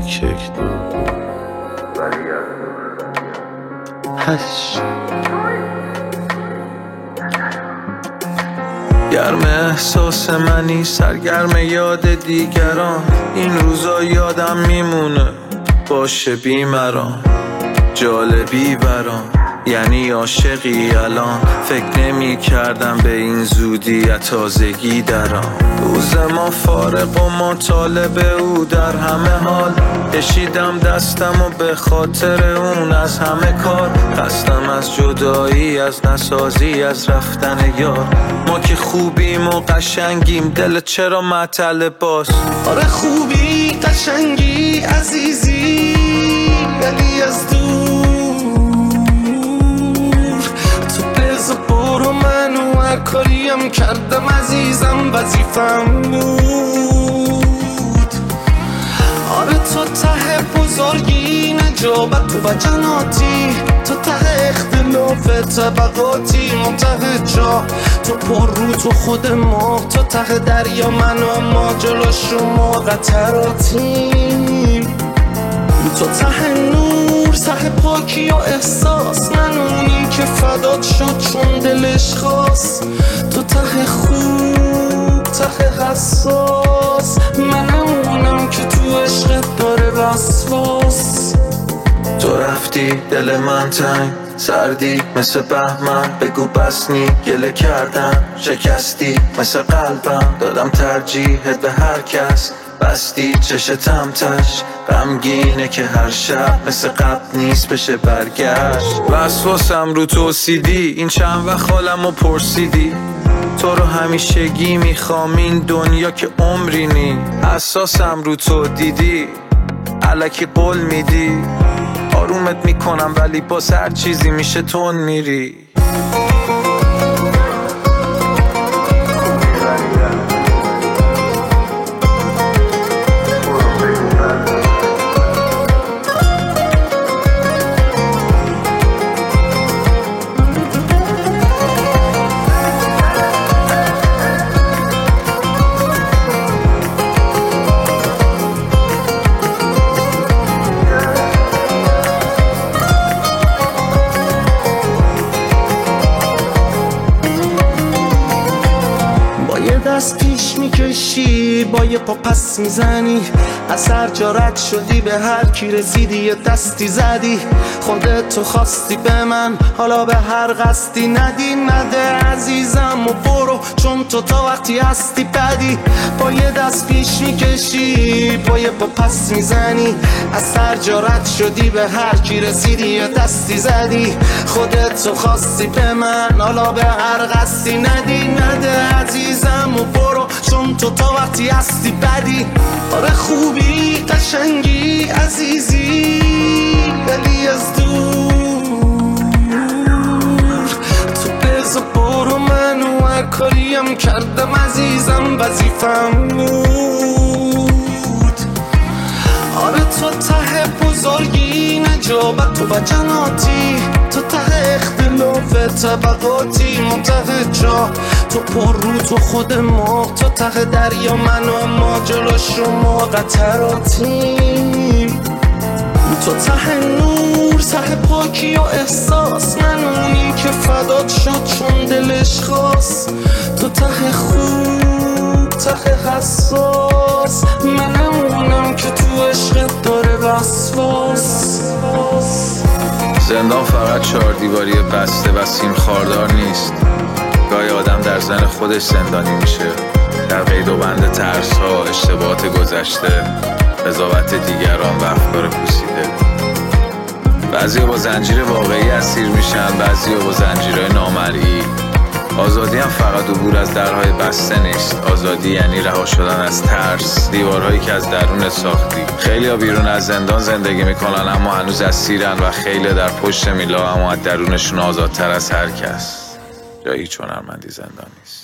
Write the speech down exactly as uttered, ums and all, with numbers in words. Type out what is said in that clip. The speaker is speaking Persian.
یک یک دو هشت. گرم احساس منی، سرگرم یاد دیگران. این روزا یادم میمونه باشه بیمران، جالبی برام یعنی عاشقی الان. فکر نمی کردم به این زودی تازگی درام. روز ما فارغ و ما طالب او در همه حال. کشیدم دستم و به خاطر اون از همه کار. خستم از جدایی، از نسازی، از رفتن یار. ما که خوبیم و قشنگیم، دل چرا معطل باز؟ آره خوبی قشنگی عزیزی، ولی از دور برو. منو هر کاریم کردم عزیزم وظیفم بود. آره تو ته بزرگی، نجابت و جناتی، تو ته اختلاف طبقاتی، ما ته جا، تو پر رو تو خود ما، تو ته دریا من و ما جلو شما قطراتیم. تو ته نور، ته پاکی و احساس، من اونی که فدات شد چون دلش خواست. تو ته خوب، ته حساس، منم اونم که تو عشقت داره وسواس. تو رفتی دل من تنگ، سردی مثل بهمن. بگو بس نی گله کردم، شکستی مثل قلبم. دادم ترجیحت به هر کس، بستی چش تمتش. غمگینه که هر شب مثل قبل نیست بشه برگشت. وسواسم رو توسیدی، این چند وقت حالمو پرسیدی. تو رو همیشگی میخوام، این دنیا که عمری نی. حساسم رو تو دیدی، الکی قول میدی. آرومت میکنم ولی باز هر چیزی میشه تون میری. دست پیش میکشی، با یه پا پس میزنی. از هر جا رد شدی به هر کی رسیدی یه دستی زدی. خودت تو خواستی به من، حالا به هر قصدی ندی. نده عزیزم و برو، چون تو تا وقتی هستی بدی. با یه دست پیش میکشی، با یه پا پس میزنی. از هر جا رد شدی به هر کی رسیدی یه دستی زدی. خودت تو خواستی به من، حالا به هر قصدی ندی. نده عزیزم و برو، چون تو تا وقتی هستی بدی. آره خوبی قشنگی عزیزی، ولی از دور. تو بزا برو، منو هر کاریم کردم عزیزم وظیفم بود. آره تو ته بزرگی، نجابت و جناتی، تو ته اختلاف طبقاتی، ما ته جا، تو پر رو تو خود ما، تو ته دریا من و ما جلو شما قطراتیم. تو ته نور، ته پاکی و احساس، من اونی که فدات شد چون دلش خواست. تو ته خوب، ته حساس، منم اونم که تو عشقت داره وسواس. زندان فقط چهار دیواری بسته و سیم خاردار نیست. گاهی آدم در زن خودش زندانی میشه، در قید و بند ترس ها، اشتباهات گذشته، قضاوت دیگران و افکار پوسیده. بعضیا با زنجیر واقعی اسیر میشن، بعضیا با زنجیرهای نامرئی. آزادی هم فقط عبور از درهای بسته نیست. آزادی یعنی رها شدن از ترس، دیوارهایی که از درون ساختی. خیلی ها بیرون از زندان زندگی میکنن اما هنوز اسیرن، و خیلی در پشت میلا اما از درونشون آزادتر از هر کس. جایی چون هنرمندی زندان نیست.